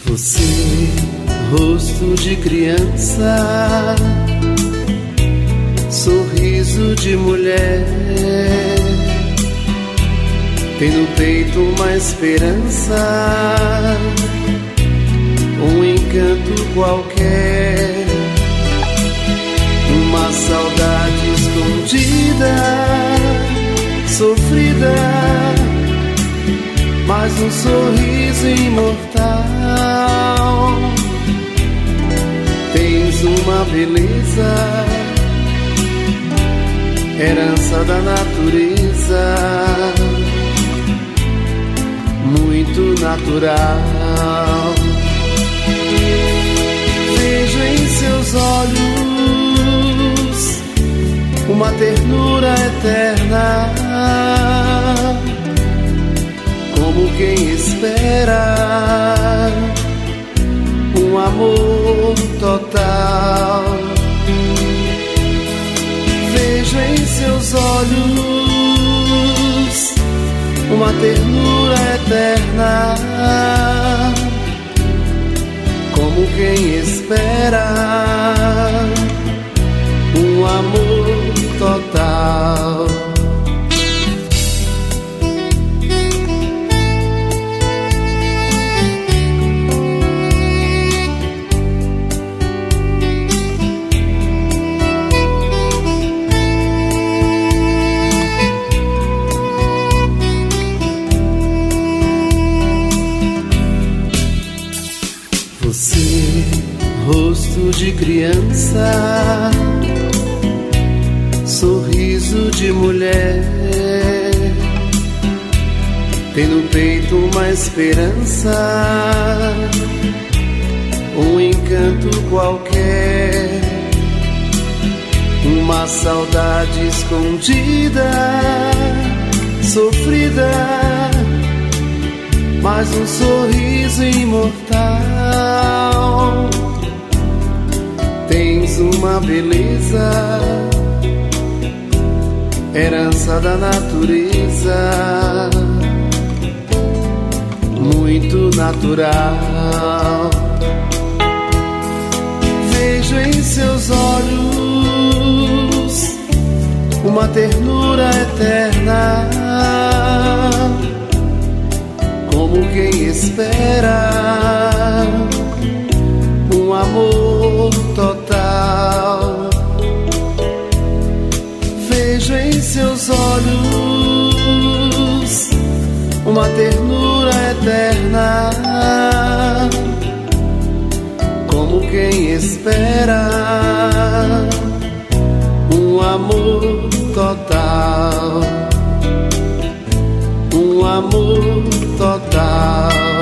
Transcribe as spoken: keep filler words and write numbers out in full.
Você, rosto de criança, sorriso de mulher, tem no peito uma esperança, um encanto qualquer, uma saudade escondida, sofrida, mas um sorriso imortal. Tens uma beleza, herança da natureza, muito natural. Vejo em seus olhos uma ternura eterna, como quem espera um amor total. Vejo em seus olhos uma ternura eterna, como quem espera um amor total. Você, rosto de criança, sorriso de mulher, tem no peito uma esperança, um encanto qualquer, uma saudade escondida, sofrida, mas um sorriso imortal. Tens uma beleza, herança da natureza, muito natural. Vejo em seus olhos uma ternura eterna, como quem espera um amor total. Vejo em seus olhos uma ternura eterna, como quem espera um amor total. Um amor total.